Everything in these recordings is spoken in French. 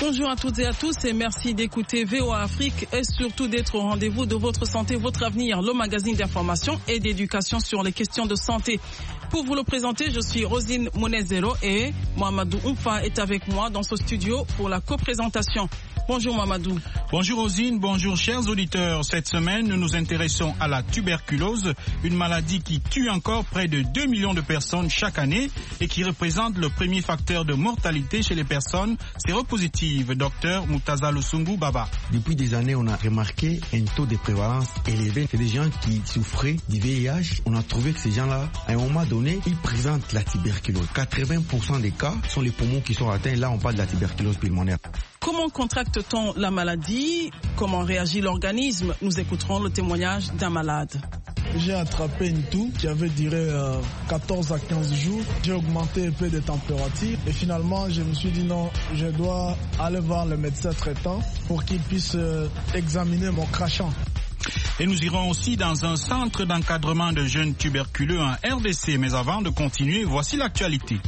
Bonjour à toutes et à tous et merci d'écouter VOA Afrique et surtout d'être au rendez-vous de votre santé, votre avenir, le magazine d'information et d'éducation sur les questions de santé. Pour vous le présenter, je suis Rosine Monezero et Mohamedou Oumfa est avec moi dans ce studio pour la coprésentation. Bonjour Mamadou. Bonjour Rosine, bonjour chers auditeurs. Cette semaine, nous nous intéressons à la tuberculose, une maladie qui tue encore près de 2 millions de personnes chaque année et qui représente le premier facteur de mortalité chez les personnes séropositives. Docteur Moutaza Lusungu Baba. Depuis des années, on a remarqué un taux de prévalence élevé. C'est des gens qui souffraient du VIH. On a trouvé que ces gens-là, à un moment donné, ils présentent la tuberculose. 80% des cas sont les poumons qui sont atteints. Là, on parle de la tuberculose pulmonaire. Comment contracte-t-on la maladie? Comment réagit l'organisme? Nous écouterons le témoignage d'un malade. J'ai attrapé une toux qui avait duré 14 à 15 jours. J'ai augmenté un peu de température et finalement je me suis dit non, je dois aller voir le médecin traitant pour qu'il puisse examiner mon crachat. Et nous irons aussi dans un centre d'encadrement de jeunes tuberculeux en RDC. Mais avant de continuer, voici l'actualité.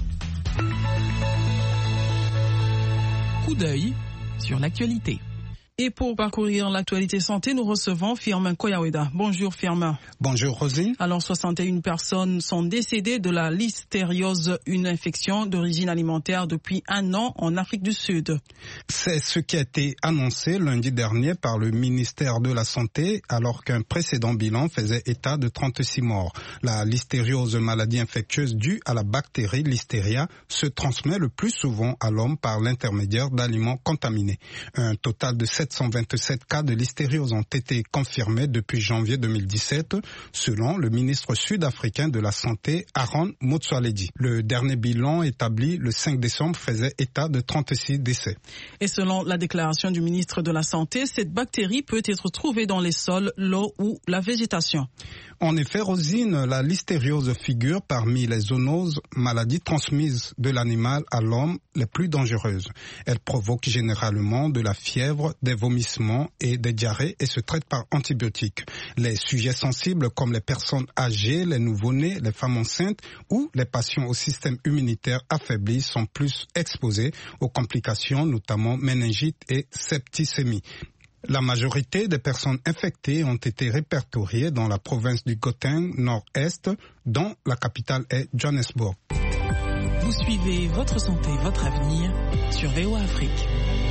Coup d'œil sur l'actualité. Et pour parcourir l'actualité santé, nous recevons Firmin Koyaweda. Bonjour Firmin. Bonjour Rosine. Alors 61 personnes sont décédées de la listériose, une infection d'origine alimentaire depuis 1 an en Afrique du Sud. C'est ce qui a été annoncé lundi dernier par le ministère de la Santé alors qu'un précédent bilan faisait état de 36 morts. La listériose, maladie infectieuse due à la bactérie Listeria, se transmet le plus souvent à l'homme par l'intermédiaire d'aliments contaminés. Un total de 727 cas de listériose ont été confirmés depuis janvier 2017, selon le ministre sud-africain de la Santé, Aaron Motsoaledi. Le dernier bilan établi le 5 décembre faisait état de 36 décès. Et selon la déclaration du ministre de la Santé, cette bactérie peut être trouvée dans les sols, l'eau ou la végétation. En effet, Rosine, la listériose figure parmi les zoonoses, maladies transmises de l'animal à l'homme les plus dangereuses. Elle provoque généralement de la fièvre, des vomissements et des diarrhées et se traite par antibiotiques. Les sujets sensibles comme les personnes âgées, les nouveau-nés, les femmes enceintes ou les patients au système immunitaire affaibli sont plus exposés aux complications, notamment méningite et septicémie. La majorité des personnes infectées ont été répertoriées dans la province du Gauteng nord-est, dont la capitale est Johannesburg. Vous suivez votre santé, votre avenir sur VOA Afrique.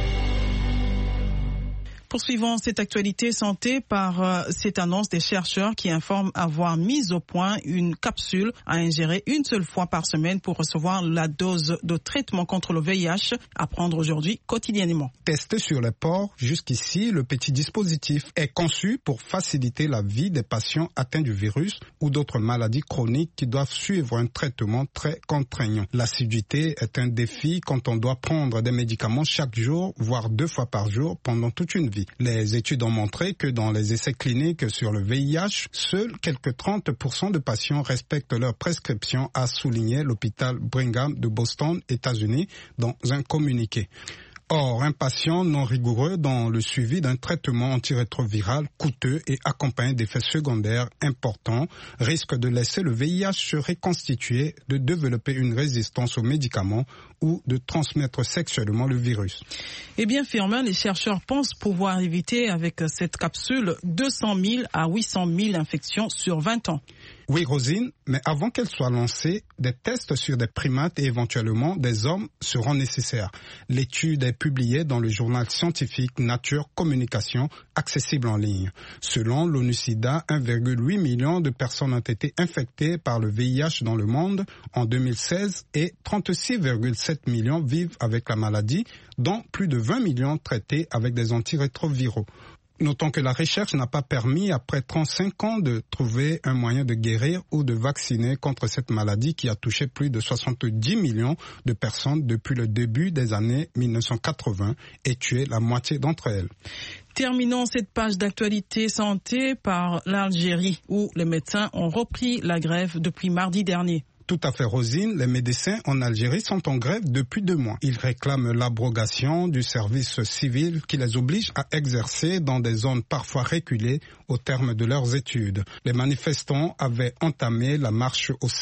Poursuivons cette actualité santé par cette annonce des chercheurs qui informent avoir mis au point une capsule à ingérer une seule fois par semaine pour recevoir la dose de traitement contre le VIH à prendre aujourd'hui quotidiennement. Testé sur les porcs, jusqu'ici, le petit dispositif est conçu pour faciliter la vie des patients atteints du virus ou d'autres maladies chroniques qui doivent suivre un traitement très contraignant. L'assiduité est un défi quand on doit prendre des médicaments chaque jour, voire 2 fois par jour pendant toute une vie. Les études ont montré que dans les essais cliniques sur le VIH, seuls quelques 30% de patients respectent leur prescription, a souligné l'hôpital Brigham de Boston, États-Unis, dans un communiqué. Or, un patient non rigoureux dans le suivi d'un traitement antirétroviral coûteux et accompagné d'effets secondaires importants risque de laisser le VIH se reconstituer, de développer une résistance aux médicaments ou de transmettre sexuellement le virus. Eh bien, Firmin, les chercheurs pensent pouvoir éviter avec cette capsule 200 000 à 800 000 infections sur 20 ans. Oui, Rosine, mais avant qu'elle soit lancée, des tests sur des primates et éventuellement des hommes seront nécessaires. L'étude est publiée dans le journal scientifique Nature Communication, accessible en ligne. Selon l'ONU-SIDA, 1,8 million de personnes ont été infectées par le VIH dans le monde en 2016 et 36,7 millions vivent avec la maladie, dont plus de 20 millions traités avec des antirétroviraux. Notons que la recherche n'a pas permis, après 35 ans, de trouver un moyen de guérir ou de vacciner contre cette maladie qui a touché plus de 70 millions de personnes depuis le début des années 1980 et tué la moitié d'entre elles. Terminons cette page d'actualité santé par l'Algérie, où les médecins ont repris la grève depuis mardi dernier. Tout à fait, Rosine. Les médecins en Algérie sont en grève depuis 2 mois. Ils réclament l'abrogation du service civil qui les oblige à exercer dans des zones parfois reculées au terme de leurs études. Les manifestants avaient entamé la marche au